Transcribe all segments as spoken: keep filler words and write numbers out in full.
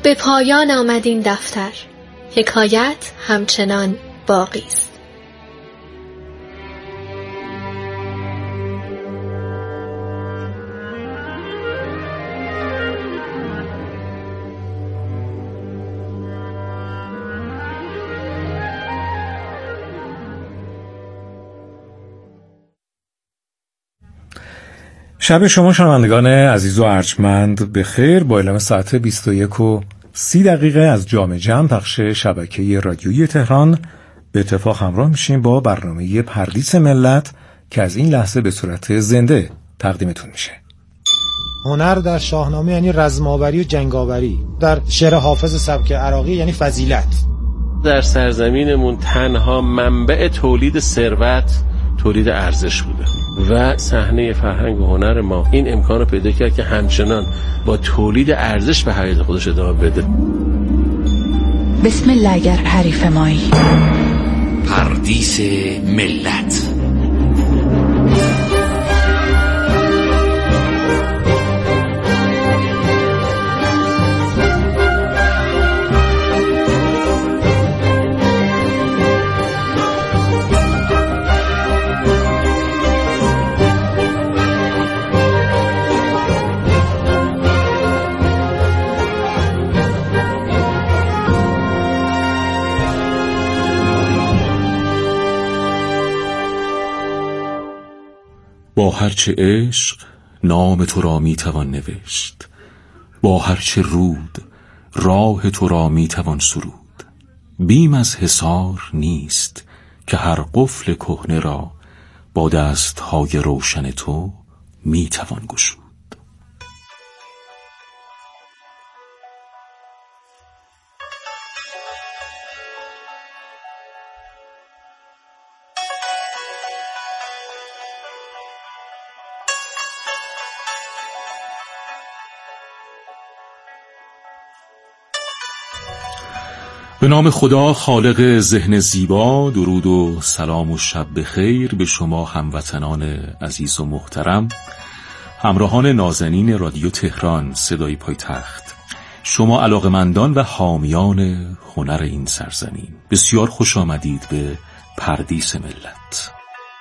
به پایان آمد این دفتر، حکایت همچنان باقی است. شب شما شنوندگان عزیز و ارجمند به خیر. با اعلام ساعت بیست و یک و سی دقیقه از جام جم پخش شبکه رادیویی تهران به اتفاق همراه میشیم با برنامه پردیس ملت که از این لحظه به صورت زنده تقدیمتون میشه. هنر در شاهنامه یعنی رزم‌آوری و جنگاوری، در شعر حافظ سبک عراقی یعنی فضیلت. در سرزمینمون تنها منبع تولید ثروت تولید ارزش بوده و صحنه فرهنگ و هنر ما این امکان رو پیدا کرد که همچنان با تولید ارزش به حیات خودش ادامه بده. بسم الله اگر حریف مایی. پردیس ملت. با هرچه عشق نام تو را می توان نوشت، با هرچه رود راه تو را می توان سرود. بیم از حصار نیست که هر قفل کهنه را با دستهای روشن تو می توان گشود. به نام خدا خالق ذهن زیبا، درود و سلام و شب بخیر به شما هموطنان عزیز و محترم، همراهان نازنین رادیو تهران صدای پایتخت، شما علاقمندان و حامیان هنر این سرزمین. بسیار خوش آمدید به پردیس ملت.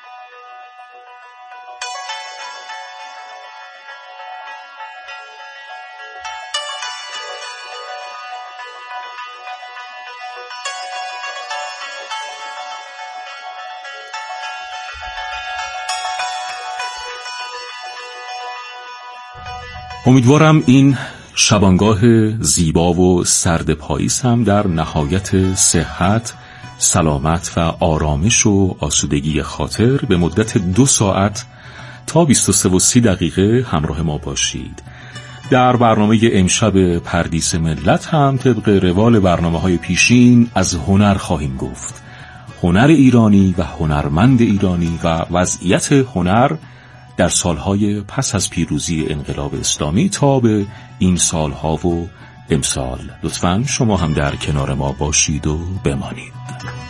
امیدوارم این شبانگاه زیبا و سرد پاییز هم در نهایت صحت، سلامت و آرامش و آسودگی خاطر به مدت دو ساعت تا بیست و سه و سی دقیقه همراه ما باشید. در برنامه امشب پردیس ملت هم طبق روال برنامه‌های پیشین از هنر خواهیم گفت. هنر ایرانی و هنرمند ایرانی و وضعیت هنر در سالهای پس از پیروزی انقلاب اسلامی تا به این سالها و امسال. لطفاً شما هم در کنار ما باشید و بمانید.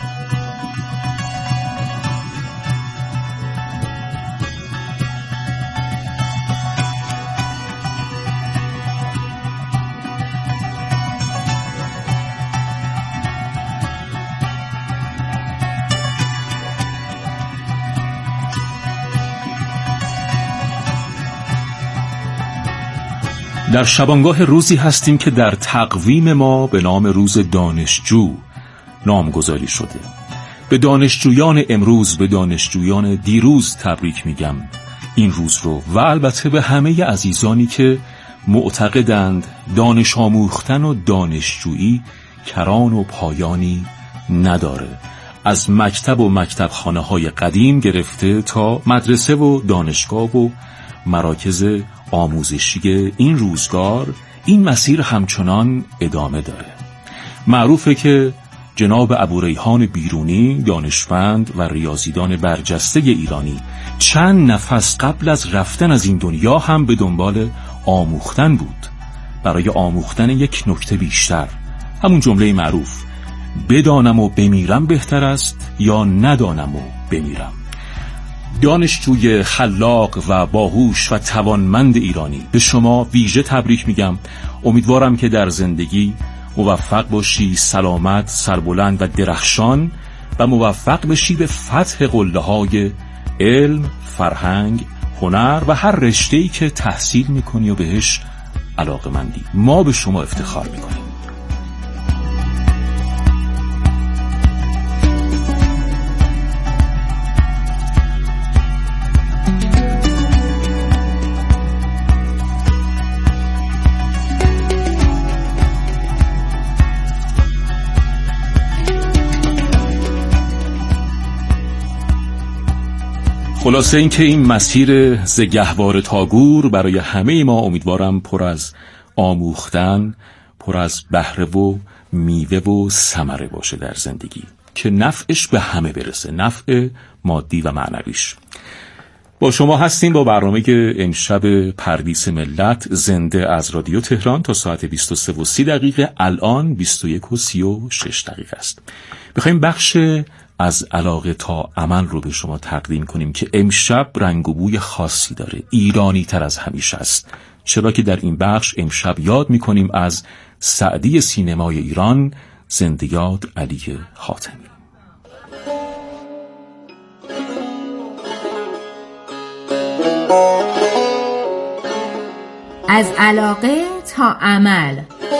در شبانگاه روزی هستیم که در تقویم ما به نام روز دانشجو نامگذاری شده. به دانشجویان امروز، به دانشجویان دیروز تبریک میگم این روز رو، و البته به همه عزیزانی که معتقدند دانش آموختن و دانشجویی کران و پایانی نداره. از مکتب و مکتبخانه های قدیم گرفته تا مدرسه و دانشگاه و مراکز آموزشی این روزگار، این مسیر همچنان ادامه داره. معروفه که جناب ابوریحان بیرونی، دانشمند و ریاضیدان برجسته ایرانی، چند نفس قبل از رفتن از این دنیا هم به دنبال آموختن بود. برای آموختن یک نکته بیشتر، همون جمله معروف بدانم و بمیرم بهتر است یا ندانم و بمیرم. دانشجوی خلاق و باهوش و توانمند ایرانی، به شما ویژه تبریک میگم. امیدوارم که در زندگی موفق باشی، سلامت، سربلند و درخشان، و موفق بشی به فتح قله‌های علم، فرهنگ، هنر و هر رشته‌ای که تحصیل میکنی و بهش علاقه‌مندی. ما به شما افتخار میکنیم. خلاصه این که این مسیر ز گهواره تا گور برای همه ما امیدوارم پر از آموختن، پر از بهره و میوه و ثمره باشه در زندگی که نفعش به همه برسه، نفع مادی و معنویش. با شما هستیم با برنامه امشب پردیس ملت زنده از رادیو تهران تا ساعت بیست و سه و سی دقیقه. الان بیست و یک و سی و شش دقیقه است. بخوایم بخش از علاقه تا عمل رو به شما تقدیم کنیم که امشب رنگ و بوی خاصی داره، ایرانی تر از همیشه است، چرا که در این بخش امشب یاد میکنیم از سعدی سینمای ایران، زنده یاد علی حاتمی. از علاقه تا عمل.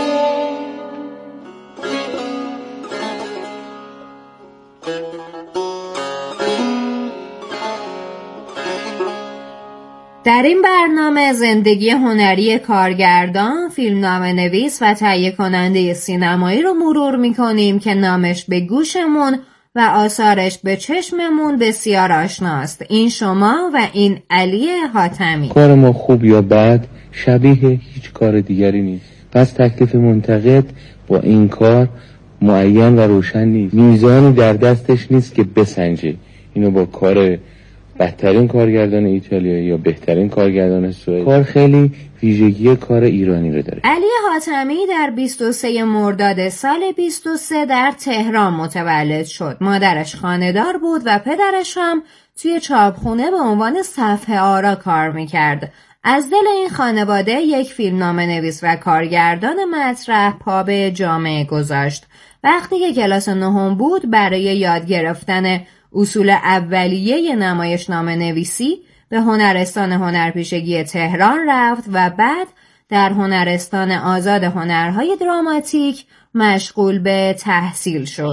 در این برنامه زندگی هنری کارگردان، فیلمنامه نویس و تهیه کننده سینمایی رو مرور می‌کنیم که نامش به گوشمون و آثارش به چشممون بسیار آشناست. این شما و این علی حاتمی. کار ما خوب یا بد شبیه هیچ کار دیگری نیست. پس تکلیف منتقد با این کار معین و روشن نیست. میزانی در دستش نیست که بسنجه اینو با کار بهترین کارگردان ایتالیایی یا بهترین کارگردان سوئد. کار خیلی ویژگی کار ایرانی رو داره. علی حاتمی در بیست و سه مرداد سال بیست و سه در تهران متولد شد. مادرش خانه‌دار بود و پدرش هم توی چاپخونه به عنوان صفحه آرا کار میکرد. از دل این خانواده یک فیلمنامه نویس و کارگردان مطرح پا به جامعه گذاشت. وقتی که کلاس نهم بود برای یاد گرفتن اصول اولیه نمایشنامه نویسی به هنرستان هنرپیشگی تهران رفت و بعد در هنرستان آزاد هنرهای دراماتیک مشغول به تحصیل شد.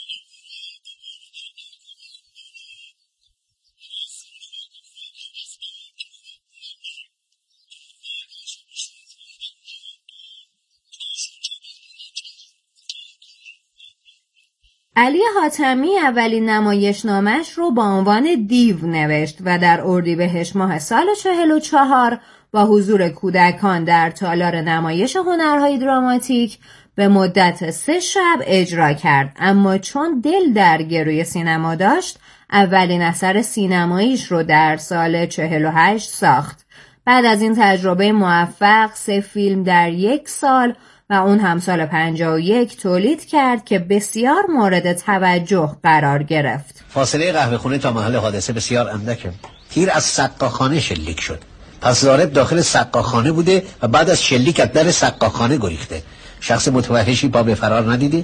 علی حاتمی اولین نمایشنامه‌اش رو با عنوان دیو نوشت و در اردیبهشت ماه سال چهل و چهار با حضور کودکان در تالار نمایش هنرهای دراماتیک به مدت سه شب اجرا کرد. اما چون دل در گروی سینما داشت، اولین اثر سینماییش رو در سال چهل و هشت ساخت. بعد از این تجربه موفق سه فیلم در یک سال و اون هم سال پنجاه و یک تولید کرد که بسیار مورد توجه قرار گرفت. فاصله قهوه خونه تا محل حادثه بسیار اندکه. تیر از سقاخانه شلیک شد. پس ضارب داخل سقاخانه بوده و بعد از شلیک از در سقاخانه گریخته. شخص متوحشی پا به فرار ندیدی؟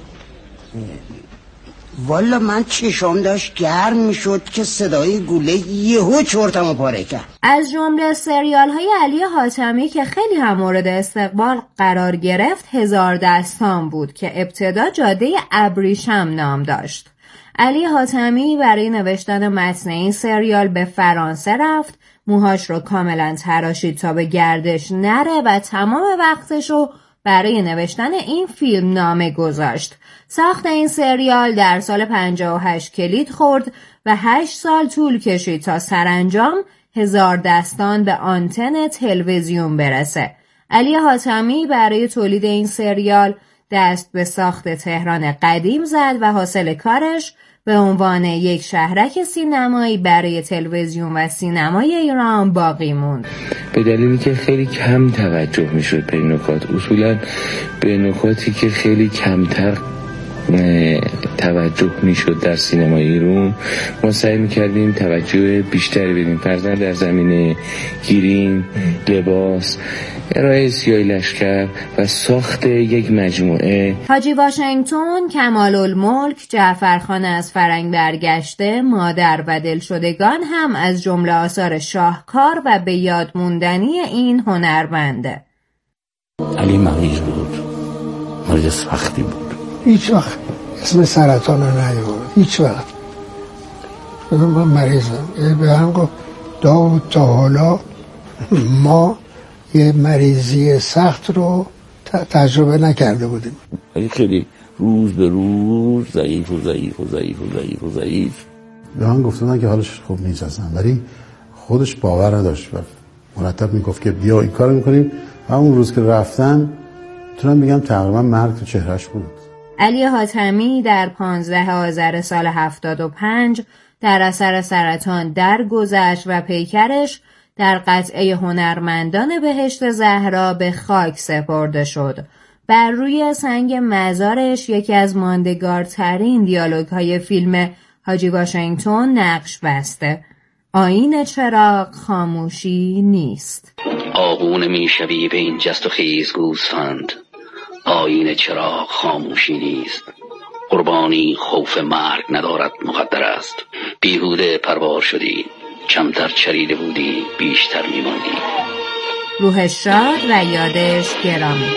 والا من چشام داشت گرم میشد که صدای گوله یهو چرتمو پاره کرد. از جمله سریال های علی حاتمی که خیلی هم مورد استقبال قرار گرفت هزار دستان بود که ابتدا جاده ابریشم نام داشت. علی حاتمی برای نوشتن متن این سریال به فرانسه رفت، موهاش رو کاملا تراشید تا به گردش نره و تمام وقتش رو برای نوشتن این فیلم نامه گذاشت. ساخت این سریال در سال پنجاه و هشت کلید خورد و هشت سال طول کشید تا سرانجام هزار دستان به آنتن تلویزیون برسه. علی حاتمی برای تولید این سریال دست به ساخت تهران قدیم زد و حاصل کارش به عنوان یک شهرک سینمایی برای تلویزیون و سینمای ایران باقی موند. به دلیلی که خیلی کم توجه میشد به این نکات، اصولا به نکاتی که خیلی کمتر توجه میشد در سینمای ایران، ما سعی میکردیم توجه بیشتری بدیم فرضاً در زمینه گریم، لباس، ارائه سیاهی لشکر و ساخت یک مجموعه. حاجی واشنگتن، کمال‌الملک، جعفرخان از فرنگ برگشته، مادر و دلشدگان هم از جمله آثار شاهکار و به یاد موندنی این هنرمنده. علی مریض بود، مریض سختی بود، هیچ وقت اسم سرطان رو نیاورد، هیچ وقت. من مریضم، به هم گفت داود تا حالا ما یه مریضی سخت رو تجربه نکرده بودیم. ولی خیلی روز به روز ضعیف و ضعیف و ضعیف و ضعیف و ضعیف. به من گفتن که حالش خوب نیست اصلا، ولی خودش باور نداشت و مرتب میگفت که بیا این کارو میکنیم. همون روز که رفتن میتونم بگم تقریبا مرگ تو چهرهش بود. علی حاتمی در پانزده آذر سال هفتاد و پنج در اثر سرطان درگذشت و پیکرش در قطعه هنرمندان بهشت زهرا به خاک سپرده شد. بر روی سنگ مزارش یکی از ماندگارترین دیالوگ‌های فیلم حاجی واشنگتن نقش بسته. آیین چراغ خاموشی نیست. آغون میشوی به این جست و خیز گوسفند، آیین چراغ خاموشی نیست. قربانی خوف مرگ ندارد مقدر است. بیهوده پروار شدی، کمتر چریده بودی بیشتر میماندی. روح شاد و یادش گرامی.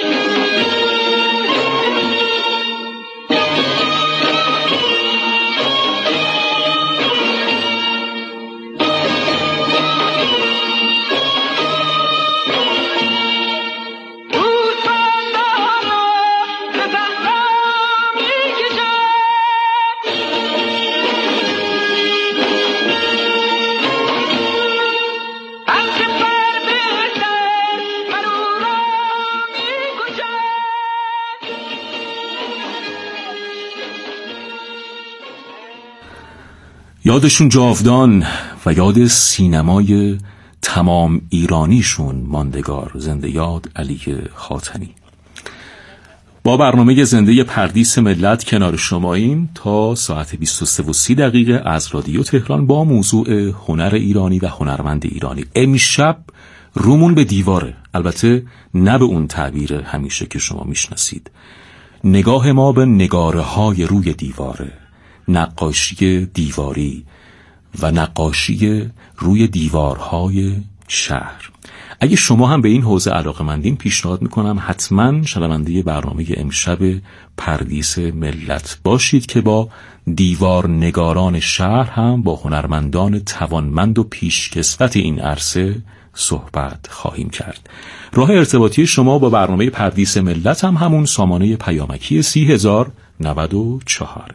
یادشون جاودان و یاد سینمای تمام ایرانیشون ماندگار. زنده یاد علی حاتمی. با برنامه زنده پردیس ملت کنار شماییم تا ساعت بیست و سه و سی دقیقه از رادیو تهران با موضوع هنر ایرانی و هنرمند ایرانی. امشب رومون به دیواره، البته نه به اون تعبیر همیشه که شما میشناسید. نگاه ما به نگاره های روی دیواره، نقاشی دیواری و نقاشی روی دیوارهای شهر. اگه شما هم به این حوزه علاقه‌مندین پیشنهاد میکنم حتما شنونده برنامه امشب پردیس ملت باشید که با دیوار نگاران شهر هم با هنرمندان توانمند و پیشکسوت این عرصه صحبت خواهیم کرد. راه ارتباطی شما با برنامه پردیس ملت هم همون سامانه پیامکی سی هزار نود و چهار.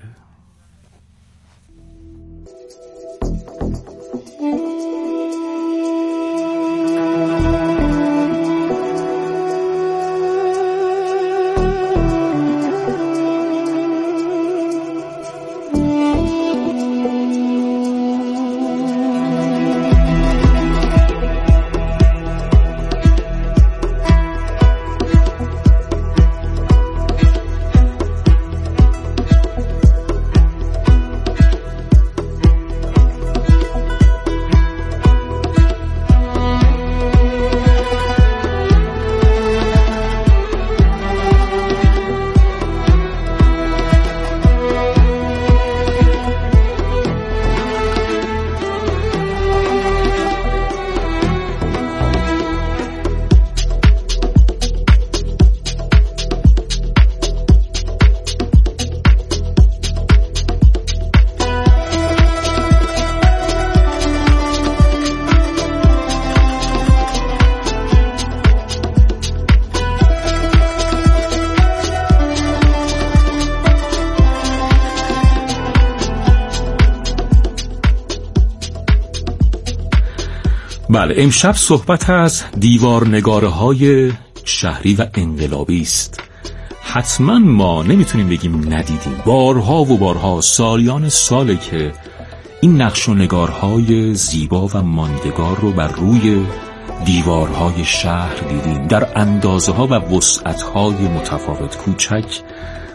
بله، امشب صحبت از دیوارنگاره های شهری و انقلابی است. حتما ما نمیتونیم بگیم ندیدیم. بارها و بارها، سالیان ساله که این نقش و نگارهای زیبا و ماندگار رو بر روی دیوارهای شهر دیدیم، در اندازه ها و وسعت های متفاوت، کوچک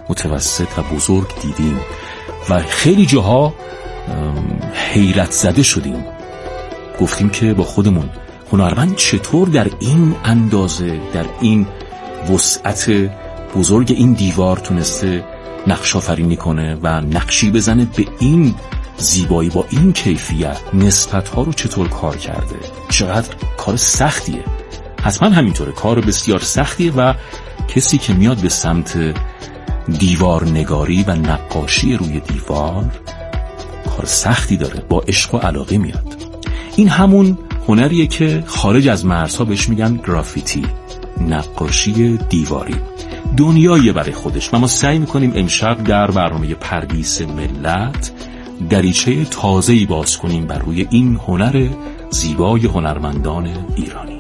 متوسط و بزرگ دیدیم و خیلی جاها حیرت زده شدیم. گفتیم که با خودمون هنرمند چطور در این اندازه، در این وسعت بزرگ این دیوار تونسته نقش آفرینی کنه و نقشی بزنه به این زیبایی، با این کیفیت، نسبت‌ها رو چطور کار کرده. چقدر کار سختیه. حتما همینطوره، کار بسیار سختیه و کسی که میاد به سمت دیوار نگاری و نقاشی روی دیوار کار سختی داره، با عشق و علاقه میاد. این همون هنریه که خارج از مرزها بهش میگن گرافیتی، نقاشی دیواری. دنیاییه برای خودش و ما سعی میکنیم امشب در برنامه پردیس ملت دریچه تازه‌ای باز کنیم بر روی این هنر زیبای هنرمندان ایرانی.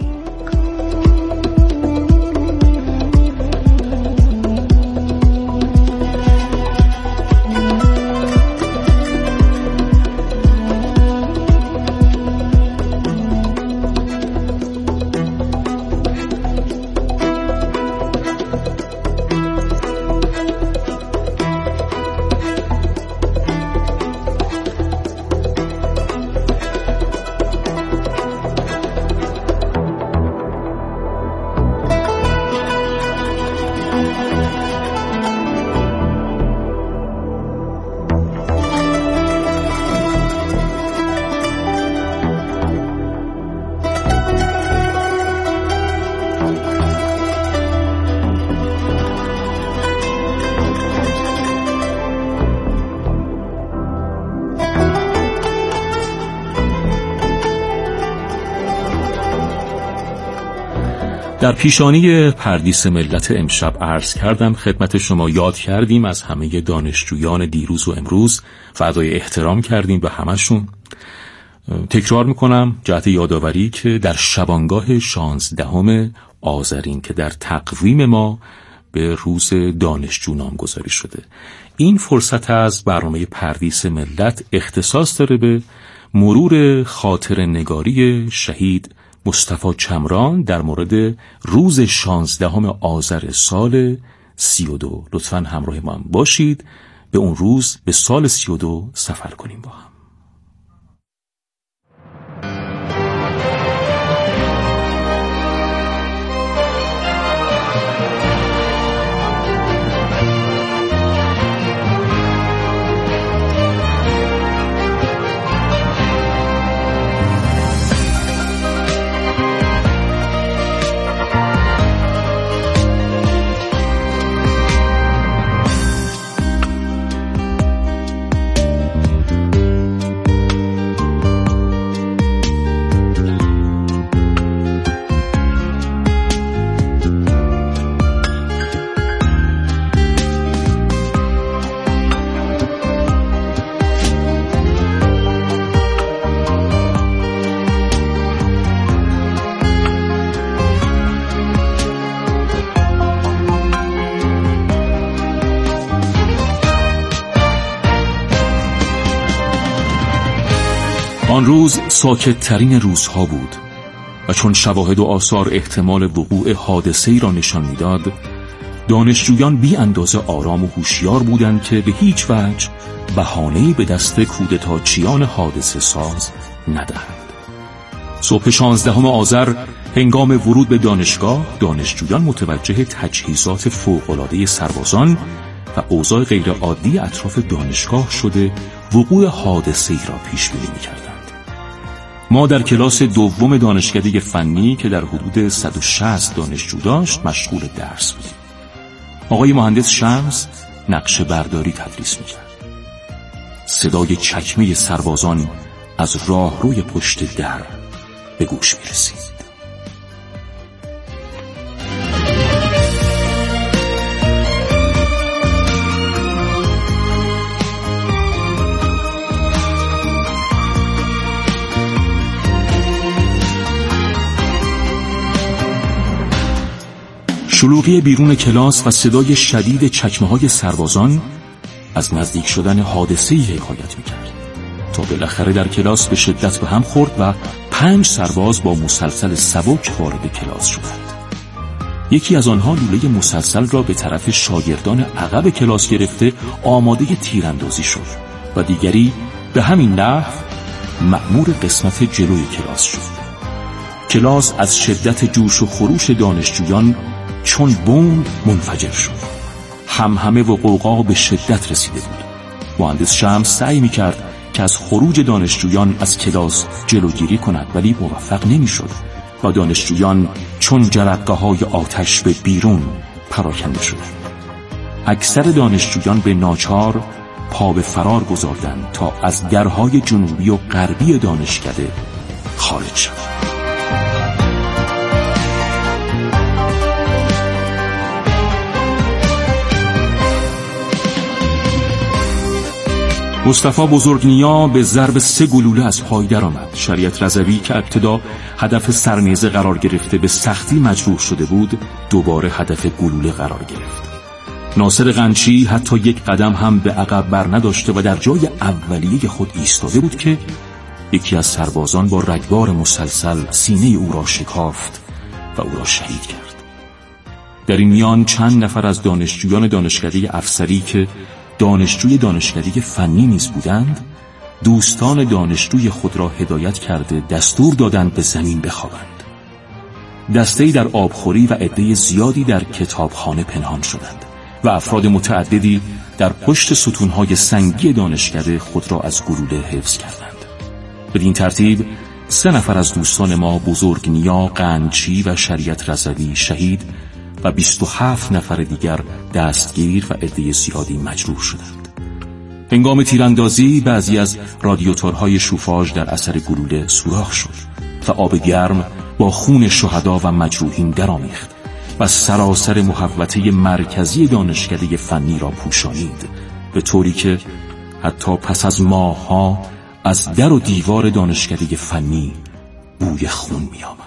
در پیشانی پردیس ملت امشب عرض کردم خدمت شما، یاد کردیم از همه دانشجویان دیروز و امروز و ادای احترام کردیم به همشون. تکرار میکنم جهت یادآوری که در شبانگاه شانزدهم آذرین که در تقویم ما به روز دانشجو نامگذاری شده، این فرصت از برنامه پردیس ملت اختصاص داره به مرور خاطر نگاری شهید مصطفی چمران در مورد روز شانزدهم آذر سال سی و دو. لطفاً همراه ما هم باشید، به اون روز، به سال سی و دو سفر کنیم با هم. آن روز ساکت ترین روزها بود و چون شواهد و آثار احتمال وقوع حادثه‌ای را نشان می‌داد، دانشجویان بی اندازه آرام و هوشیار بودند که به هیچ وجه بهانه‌ای به دست کودتاچیان حادثه ساز ندهند. صبح شانزدهم آذر هنگام ورود به دانشگاه، دانشجویان متوجه تجهیزات فوق‌العاده سربازان و اوضاع غیرعادی اطراف دانشگاه شده وقوع حادثه‌ای را پیش بینی می‌کردند. ما در کلاس دوم دانشکده فنی که در حدود صد و شصت دانشجو داشت مشغول درس بودیم. آقای مهندس شمس نقشه برداری تدریس می‌کرد. صدای چکمه سربازان از راهروی پشت در به گوش می‌رسید. شلوغی بیرون کلاس و صدای شدید چکمه‌های سربازان از نزدیک شدن حادثه‌ای حکایت می‌کرد تا بالاخره در کلاس به شدت به هم خورد و پنج سرباز با مسلسل سبک وارد کلاس شدند. یکی از آنها لوله مسلسل را به طرف شاگردان عقب کلاس گرفته آماده تیراندازی شد و دیگری به همین نحو مأمور قسمت جلوی کلاس شد. کلاس از شدت جوش و خروش دانشجویان چون بمب منفجر شد. همهمه و غوغا به شدت رسیده بود. مهندس شمس سعی می‌کرد که از خروج دانشجویان از کلاس جلوگیری کند، ولی موفق نمی‌شد و دانشجویان چون جرقه‌های آتش به بیرون پراکنده شد. اکثر دانشجویان به ناچار پا به فرار گذاردند تا از درهای جنوبی و غربی دانشکده خارج شد. مصطفی بزرگنیا به ضرب سه گلوله از پای در آمد. شریعت رضوی که ابتدا هدف سرنیزه قرار گرفته به سختی مجروح شده بود، دوباره هدف گلوله قرار گرفت. ناصر قنچی حتی یک قدم هم به عقب بر نداشته و در جای اولیه خود ایستاده بود که یکی از سربازان با رگبار مسلسل سینه او را شکافت و او را شهید کرد. در این میان چند نفر از دانشجویان دانشکده افسری که دانشجوی دانشکده فنی نیز بودند، دوستان دانشجوی خود را هدایت کرده دستور دادند به زمین بخوابند. دسته‌ای در آبخوری و عده زیادی در کتابخانه پنهان شدند و افراد متعددی در پشت ستونهای سنگی دانشکده خود را از گلوله حفظ کردند. بدین ترتیب سه نفر از دوستان ما، بزرگنیا، قنچی و شریعت رضوی، شهید و بیست و هفت نفر دیگر دستگیر و عده زیادی مجروح شدند. هنگام تیراندازی بعضی از رادیاتورهای شوفاژ در اثر گلوله سوراخ شد و آب گرم با خون شهدا و مجروحین درآمیخت و سراسر محوطه مرکزی دانشکده فنی را پوشانید، به طوری که حتی پس از ماه‌ها از در و دیوار دانشکده فنی بوی خون می آمد.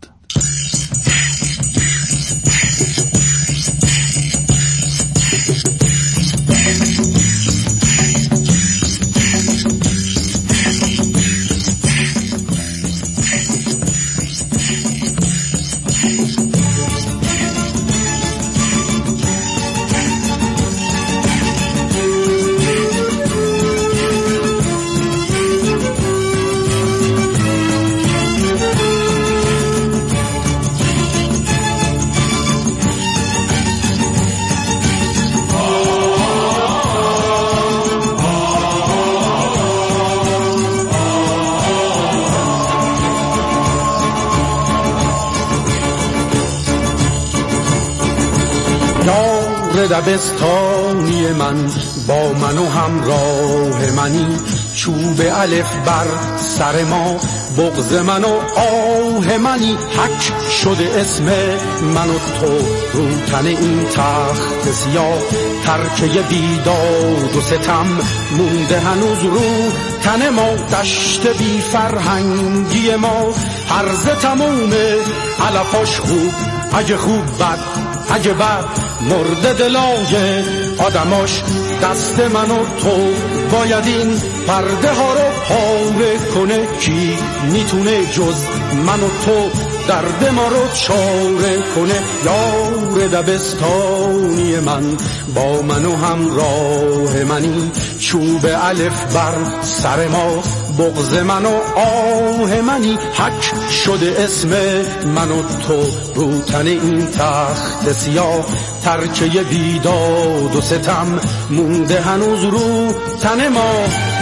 دبستانی من با من و همراه منی، چوب الف بر سر ما، بغض من و آه منی، حک شده اسم من و تو رو تن این تخت سیاه، ترکه بیداد و ستم مونده هنوز رو تن ما، دشت بی فرهنگی ما، هرز تموم علفاش خوب، اگه خوب بد اگه بد مرد دلای آدماش، دست من و تو باید این پرده ها رو پاره کنه، کی میتونه جز من و تو درد ما رو چاره کنه. یار دبستانی من با من و همراه منی، چوب الف بر سر ما، بغض من و آه منی، حک شده اسم من و تو رو تن این تخت سیاه، ترکه بیداد و ستم مونده هنوز رو تن ما.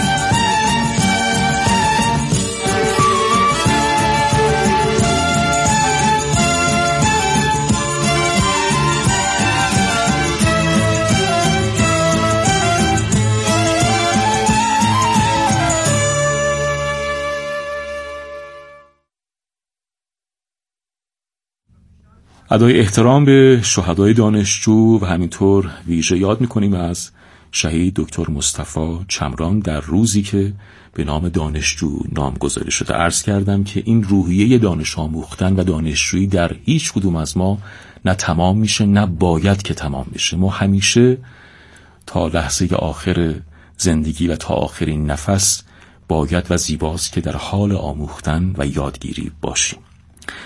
ادای احترام به شهدای دانشجو و همینطور ویژه یاد میکنیم از شهید دکتر مصطفی چمران در روزی که به نام دانشجو نامگذاری شده. عرض کردم که این روحیه دانش آموختن و دانشجویی در هیچ کدوم از ما نه تمام میشه نه باید که تمام بشه. ما همیشه تا لحظه آخر زندگی و تا آخرین نفس باید و زیباست که در حال آموختن و یادگیری باشیم.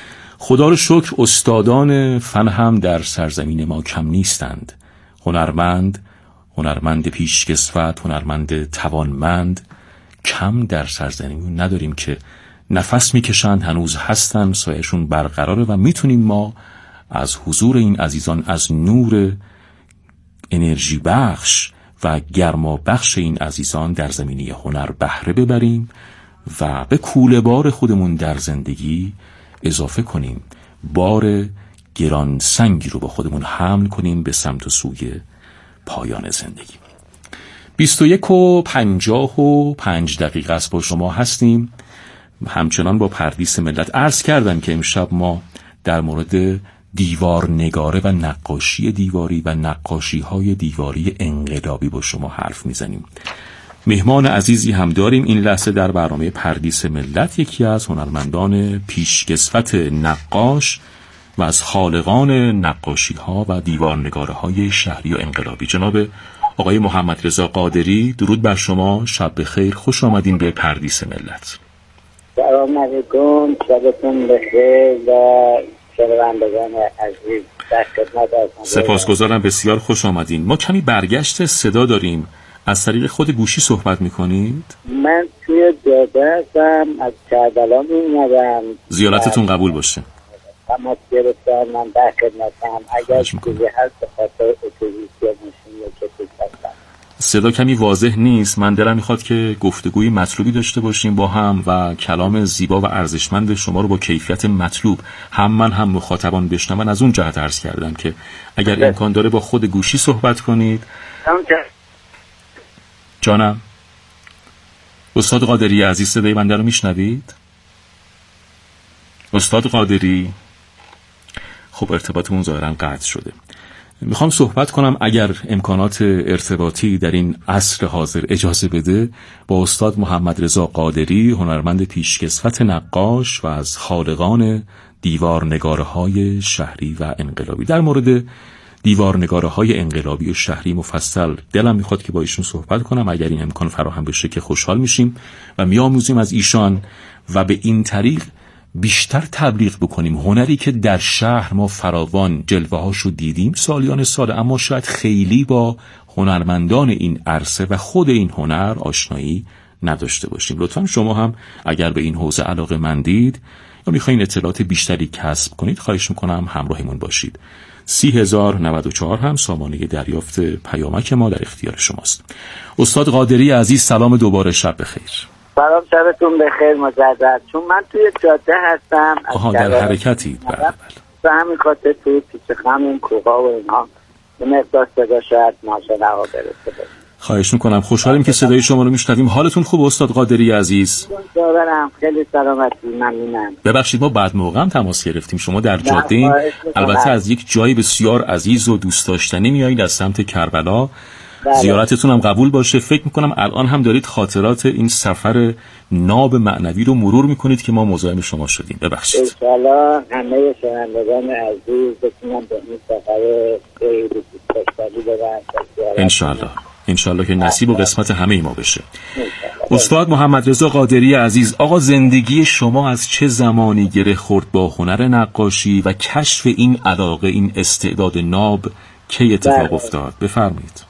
خدا رو شکر استادان فن هم در سرزمین ما کم نیستند. هنرمند، هنرمند پیشکسوت، هنرمند توانمند کم در سرزمین نداریم که نفس میکشند، هنوز هستند، سایه‌شون برقراره و میتونیم ما از حضور این عزیزان، از نور انرژی بخش و گرما بخش این عزیزان در زمینه هنر بهره ببریم و به کوله بار خودمون در زندگی اضافه کنیم، بار گران سنگی رو با خودمون حمل کنیم به سمت و سوی پایان زندگی. بیست و یک و پنجاه و پنج دقیقه است با شما هستیم، همچنان با پردیس ملت. عرض کردم که امشب ما در مورد دیوار نگاره و نقاشی دیواری و نقاشی های دیواری انقلابی با شما حرف میزنیم. مهمان عزیزی هم داریم این لحظه در برنامه پردیس ملت، یکی از هنرمندان پیشکسوت نقاش و از خالقان نقاشی ها و دیوار نگاره های شهری و انقلابی، جناب آقای محمد رضا قادری. درود بر شما، شب بخیر، خوش آمدین به پردیس ملت. سلام علیکم، شبتون بخیر و شنوندگان عزیز در خدمت هستم. سپاسگزارم، بسیار خوش آمدین. ما کمی برگشت صدا داریم، از طریق خود گوشی صحبت میکنید؟ من توی جاده هستم، از کربلا میمدم. زیارتتون قبول باشه. تماس گرفتم، من در خدمتم. اگر چیزی هست به خاطر اتوبوس یا ماشین یا کسی هستم. صدا کمی واضح نیست، من دلم میخواد که گفتگوی مطلوبی داشته باشیم با هم و کلام زیبا و ارزشمند شما رو با کیفیت مطلوب هم من هم مخاطبان بشنون. از اون جهت عرض کردم که اگر ده. امکان داره با خود گوشی صحبت کنید. جانم استاد قادری عزیز، صدای بنده رو میشنوید؟ استاد قادری، خب ارتباطمون ظاهرا قطع شده. میخوام صحبت کنم اگر امکانات ارتباطی در این عصر حاضر اجازه بده با استاد محمد رضا قادری، هنرمند پیشکسوت نقاش و از خالقان دیوار نگاره های شهری و انقلابی. در مورد دیوار نگاره های انقلابی و شهری مفصل دلم میخواد که با ایشون صحبت کنم، اگر این امکان فراهم بشه که خوشحال میشیم و میآموزیم از ایشان و به این طریق بیشتر تبلیغ بکنیم هنری که در شهر ما فراوان جلوه هاشو دیدیم سالیان سال، اما شاید خیلی با هنرمندان این عرصه و خود این هنر آشنایی نداشته باشیم. لطفا شما هم اگر به این حوزه علاقه مندید یا میخواین اطلاعات بیشتری کسب کنید، خواهش میکنم همراهمون باشید. سی هزار نود و چهار هم سامانه دریافت پیامک ما در اختیار شماست. استاد قادری عزیز، سلام دوباره، شب بخیر. سلام، شبتون بخیر مجدد. چون من توی جاده هستم. آها، در حرکتید. بله بله. به همین خاطر توی پیچ خم این کوها و اینها به مقدار صدا شاید ناشنوا برسه. خواهش میکنم، خوشحالیم که صدای شما رو میشنویم. حالتون خوب استاد قادری عزیز؟ دارم، خیلی سلامتی، ممنونم. ببخشید ما بعد موقع هم تماس گرفتیم، شما در جاده این، البته از یک جای بسیار عزیز و دوست داشتنی میایید، از سمت کربلا. بله. زیارتتون هم قبول باشه. فکر میکنم الان هم دارید خاطرات این سفر ناب معنوی رو مرور میکنید که ما مزاحم شما شدیم. ببخشید. انشالله همه شنوندگان عزیز بتونن به این سفر خیلی دوست داشتنی برن. انشالله انشالله که نصیب و قسمت همه ما بشه. استاد محمد رضا قادری عزیز، آقا زندگی شما از چه زمانی گره خورد با هنر نقاشی و کشف این علاقه، این استعداد ناب کی اتفاق افتاد؟ بفرمایید.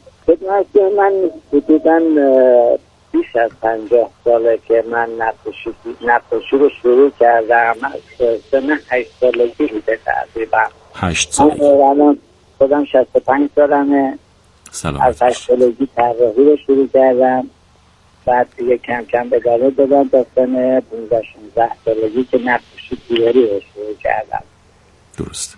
خدمت من حدوداً بیش از پنجاه ساله که من نقاشی نقاشی رو شروع کردم. از سن هشت سالگی بوده تقریبا. هشت سالگی. الان خودم شصت و پنج سالمه. سلام. از هشت سالگی طراحی رو شروع کردم، بعد دیگه کم کم ادامه دادم تا سن پانزده شانزده سالگی که نقاشی دیواری رو شروع کردم. درست.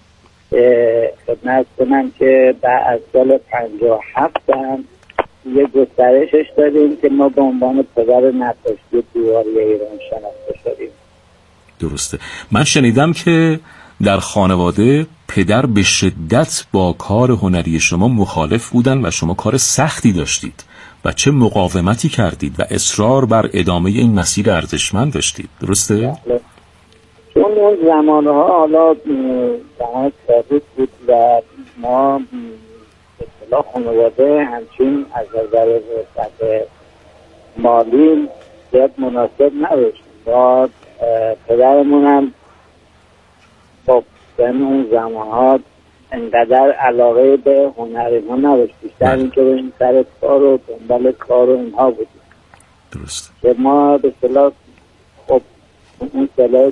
خدمت کنم که بعد از سال پنجاه و هفت هم یه گسترشش دادیم که ما به عنوان پدر نقاشی دیواری ایران شناخته شدیم. درسته. من شنیدم که در خانواده پدر به شدت با کار هنری شما مخالف بودن و شما کار سختی داشتید و چه مقاومتی کردید و اصرار بر ادامه این مسیر ارزشمند داشتید. درسته؟ چون اون زمانها حالا زمان ثابت بود و ما اصطلاح خانواده همچین از نظر وسعت مالی زیاد مناسب نداشت. ما پدرمون هم خب یعنی اون زمانها انقدر علاقه به هنر ما نداشت، بیشتر این که بریم سر کار و دنبال کار و اینها بودیم. درست. که ما به اصطلاح خب اون سلاح